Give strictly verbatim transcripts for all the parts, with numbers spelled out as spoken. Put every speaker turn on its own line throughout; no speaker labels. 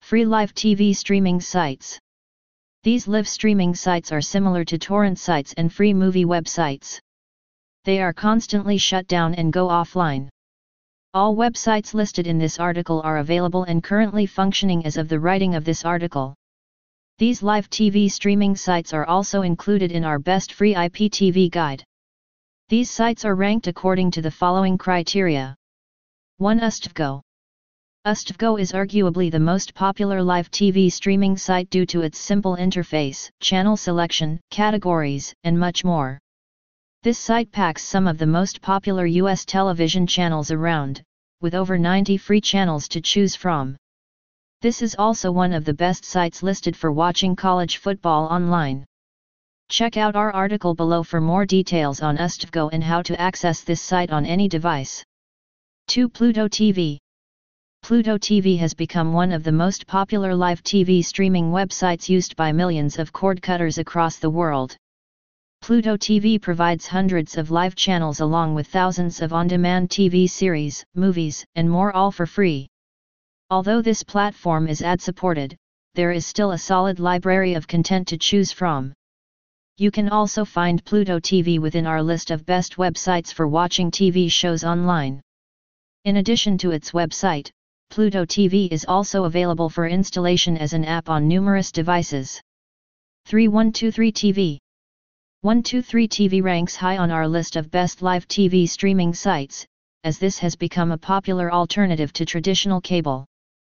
Free live T V streaming sites. These live streaming sites are similar to torrent sites and free movie websites. They are constantly shut down and go offline. All websites listed in this article are available and currently functioning as of the writing of this article. These live T V streaming sites are also included in our Best Free I P T V Guide. These sites are ranked according to the following criteria. one. USTVGO. USTVGO is arguably the most popular live T V streaming site due to its simple interface, channel selection, categories, and much more. This site packs some of the most popular U S television channels around, with over ninety free channels to choose from. This is also one of the best sites listed for watching college football online. Check out our article below for more details on USTVGO and how to access this site on any device. two. Pluto T V. Pluto T V has become one of the most popular live T V streaming websites used by millions of cord cutters across the world. Pluto T V provides hundreds of live channels along with thousands of on-demand T V series, movies, and more, all for free. Although this platform is ad-supported, there is still a solid library of content to choose from. You can also find Pluto T V within our list of best websites for watching T V shows online. In addition to its website, Pluto T V is also available for installation as an app on numerous devices. three. one two three T V. one two three T V ranks high on our list of best live T V streaming sites, as this has become a popular alternative to traditional cable.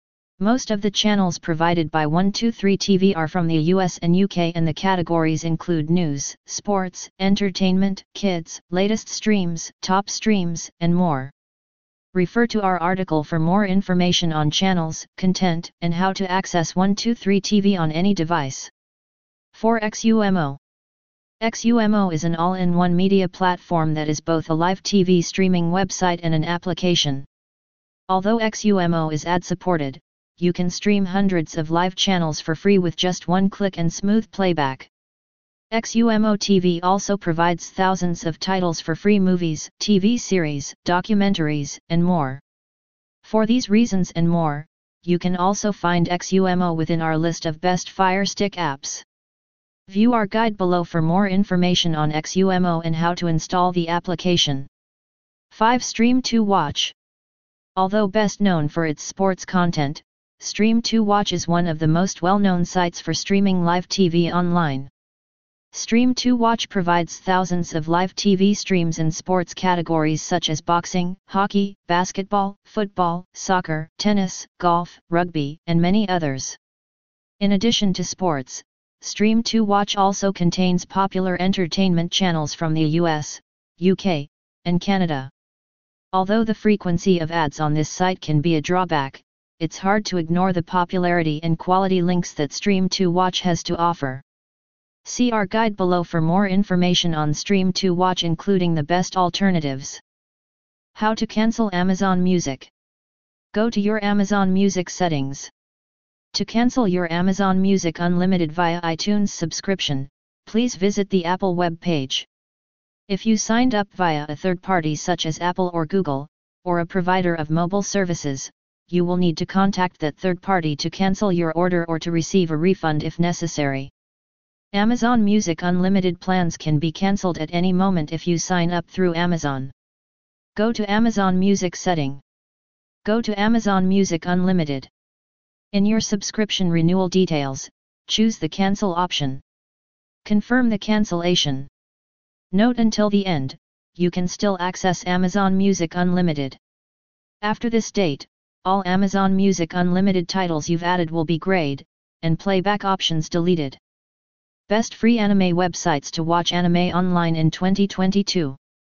Most of the channels provided by one two three T V are from the U S and U K, and the categories include news, sports, entertainment, kids, latest streams, top streams, and more. Refer to our article for more information on channels, content, and how to access one two three T V on any device. four. X U M O. X U M O is an all-in-one media platform that is both a live T V streaming website and an application. Although X U M O is ad-supported, you can stream hundreds of live channels for free with just one click and smooth playback. X U M O T V also provides thousands of titles for free: movies, T V series, documentaries, and more. For these reasons and more, you can also find X U M O within our list of best Fire Stick apps. View our guide below for more information on X U M O and how to install the application. five. Stream to Watch. Although best known for its sports content, Stream to Watch is one of the most well-known sites for streaming live T V online. Stream to Watch provides thousands of live T V streams in sports categories such as boxing, hockey, basketball, football, soccer, tennis, golf, rugby, and many others. In addition to sports, Stream to Watch also contains popular entertainment channels from the U S, U K, and Canada. Although the frequency of ads on this site can be a drawback, it's hard to ignore the popularity and quality links that Stream to Watch has to offer. See our guide below for more information on Stream to Watch, including the best alternatives. How to cancel Amazon Music. Go to your Amazon Music settings. To cancel your Amazon Music Unlimited via iTunes subscription, please visit the Apple web page. If you signed up via a third party such as Apple or Google, or a provider of mobile services, you will need to contact that third party to cancel your order or to receive a refund if necessary. Amazon Music Unlimited plans can be cancelled at any moment if you sign up through Amazon. Go to Amazon Music setting. Go to Amazon Music Unlimited. In your subscription renewal details, choose the cancel option. Confirm the cancellation. Note: until the end, you can still access Amazon Music Unlimited. After this date, all Amazon Music Unlimited titles you've added will be grayed, and playback options deleted. Best free anime websites to watch anime online in twenty twenty-two.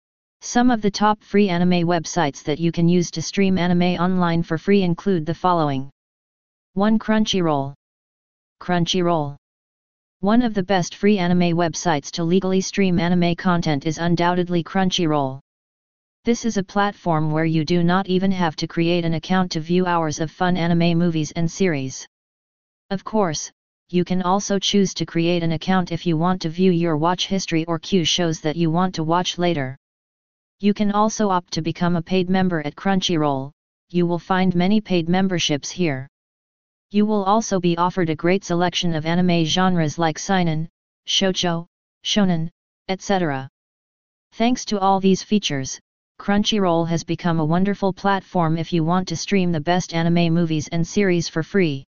Some of the top free anime websites that you can use to stream anime online for free include the following. one. Crunchyroll. Crunchyroll. One of the best free anime websites to legally stream anime content is undoubtedly Crunchyroll. This is a platform where you do not even have to create an account to view hours of fun anime movies and series. Of course, you can also choose to create an account if you want to view your watch history or queue shows that you want to watch later. You can also opt to become a paid member at Crunchyroll. You will find many paid memberships here. You will also be offered a great selection of anime genres like seinen, shoujo, shonen, et cetera. Thanks to all these features, Crunchyroll has become a wonderful platform if you want to stream the best anime movies and series for free.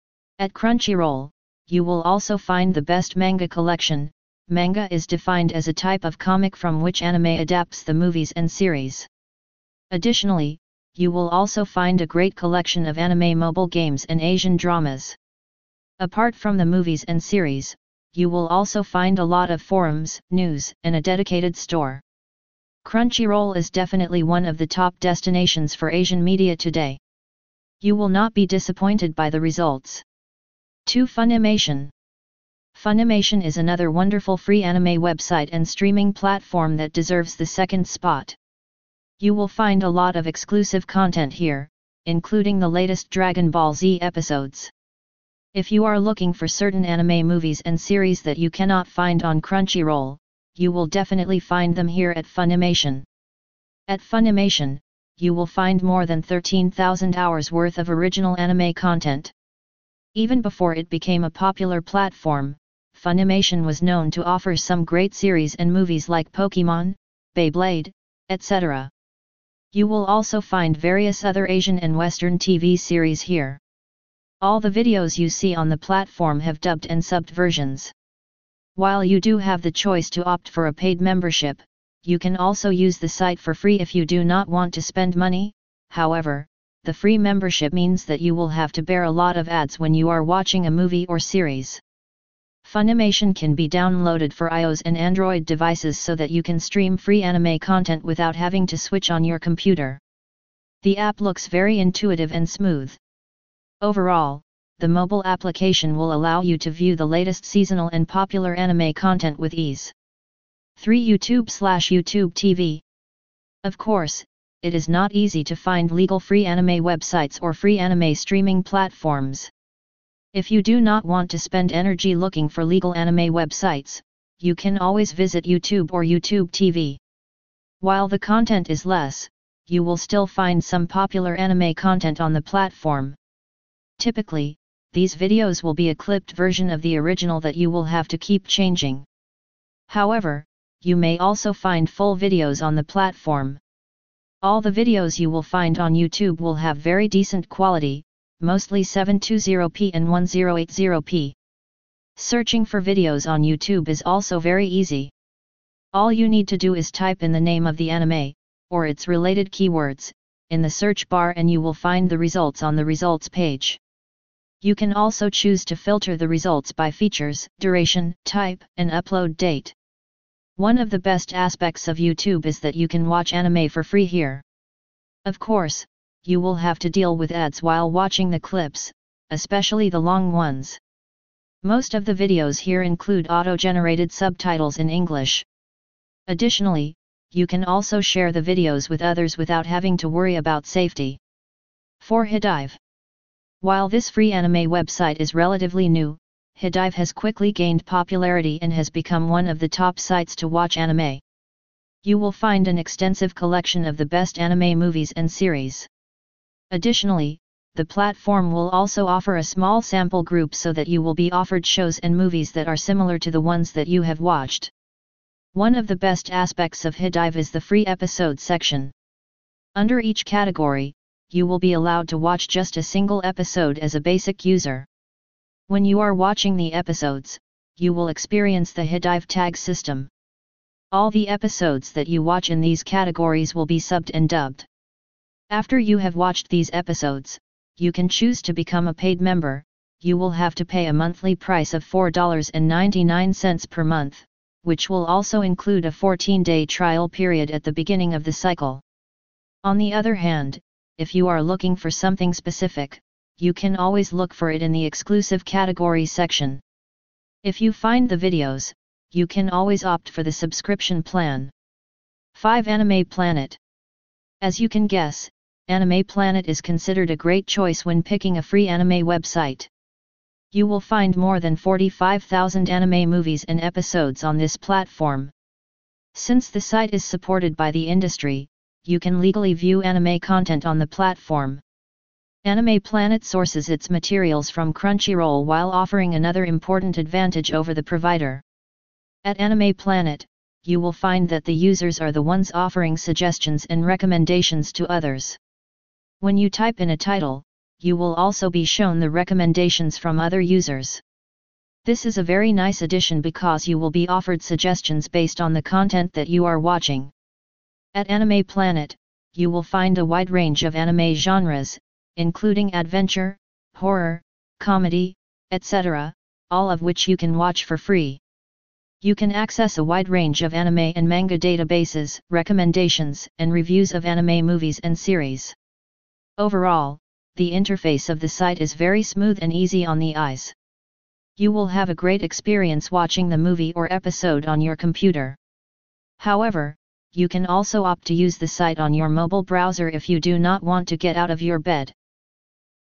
At Crunchyroll, you will also find the best manga collection. Manga is defined as a type of comic from which anime adapts the movies and series. Additionally, you will also find a great collection of anime mobile games and Asian dramas. Apart from the movies and series, you will also find a lot of forums, news, and a dedicated store. Crunchyroll is definitely one of the top destinations for Asian media today. You will not be disappointed by the results. two. Funimation. Funimation is another wonderful free anime website and streaming platform that deserves the second spot. You will find a lot of exclusive content here, including the latest Dragon Ball Z episodes. If you are looking for certain anime movies and series that you cannot find on Crunchyroll, you will definitely find them here at Funimation. At Funimation, you will find more than thirteen thousand hours worth of original anime content. Even before it became a popular platform, Funimation was known to offer some great series and movies like Pokémon, Beyblade, et cetera. You will also find various other Asian and Western T V series here. All the videos you see on the platform have dubbed and subbed versions. While you do have the choice to opt for a paid membership, you can also use the site for free if you do not want to spend money. However, the free membership means that you will have to bear a lot of ads when you are watching a movie or series. Funimation can be downloaded for iOS and Android devices so that you can stream free anime content without having to switch on your computer. The app looks very intuitive and smooth. Overall, the mobile application will allow you to view the latest seasonal and popular anime content with ease. three. YouTube slash YouTube T V. Of course, it is not easy to find legal free anime websites or free anime streaming platforms. If you do not want to spend energy looking for legal anime websites, you can always visit YouTube or YouTube T V. While the content is less, you will still find some popular anime content on the platform. Typically, these videos will be a clipped version of the original that you will have to keep changing. However, you may also find full videos on the platform. All the videos you will find on YouTube will have very decent quality, mostly seven twenty p and ten eighty p. Searching for videos on YouTube is also very easy. All you need to do is type in the name of the anime, or its related keywords, in the search bar and you will find the results on the results page. You can also choose to filter the results by features, duration, type, and upload date. One of the best aspects of YouTube is that you can watch anime for free here. Of course, you will have to deal with ads while watching the clips, especially the long ones. Most of the videos here include auto-generated subtitles in English. Additionally, you can also share the videos with others without having to worry about safety. four. Hidive. While this free anime website is relatively new, Hidive has quickly gained popularity and has become one of the top sites to watch anime. You will find an extensive collection of the best anime movies and series. Additionally, the platform will also offer a small sample group so that you will be offered shows and movies that are similar to the ones that you have watched. One of the best aspects of Hidive is the free episode section. Under each category, you will be allowed to watch just a single episode as a basic user. When you are watching the episodes, you will experience the Hidive tag system. All the episodes that you watch in these categories will be subbed and dubbed. After you have watched these episodes, you can choose to become a paid member. You will have to pay a monthly price of four dollars and ninety-nine cents per month, which will also include a fourteen-day trial period at the beginning of the cycle. On the other hand, if you are looking for something specific, you can always look for it in the exclusive category section. If you find the videos, you can always opt for the subscription plan. five. Anime Planet. As you can guess, Anime Planet is considered a great choice when picking a free anime website. You will find more than forty-five thousand anime movies and episodes on this platform. Since the site is supported by the industry, you can legally view anime content on the platform. Anime Planet sources its materials from Crunchyroll while offering another important advantage over the provider. At Anime Planet, you will find that the users are the ones offering suggestions and recommendations to others. When you type in a title, you will also be shown the recommendations from other users. This is a very nice addition because you will be offered suggestions based on the content that you are watching. At Anime Planet, you will find a wide range of anime genres, including adventure, horror, comedy, et cetera, all of which you can watch for free. You can access a wide range of anime and manga databases, recommendations, and reviews of anime movies and series. Overall, the interface of the site is very smooth and easy on the eyes. You will have a great experience watching the movie or episode on your computer. However, you can also opt to use the site on your mobile browser if you do not want to get out of your bed.